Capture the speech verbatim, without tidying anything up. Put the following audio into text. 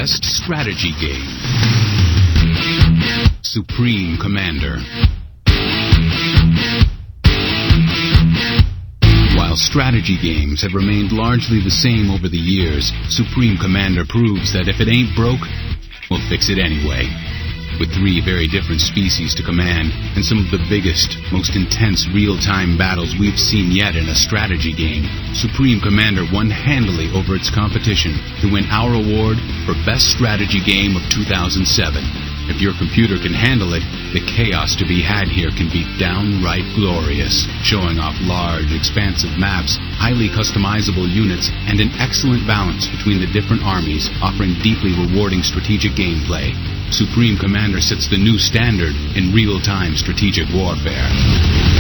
best strategy game. Supreme Commander. While strategy games have remained largely the same over the years, Supreme Commander proves that if it ain't broke, we'll fix it anyway. With three very different species to command, and some of the biggest, most intense real-time battles we've seen yet in a strategy game, Supreme Commander won handily over its competition to win our award for Best Strategy Game of two thousand seven. If your computer can handle it, the chaos to be had here can be downright glorious, showing off large, expansive maps, highly customizable units, and an excellent balance between the different armies, offering deeply rewarding strategic gameplay. Supreme Commander sets the new standard in real-time strategic warfare.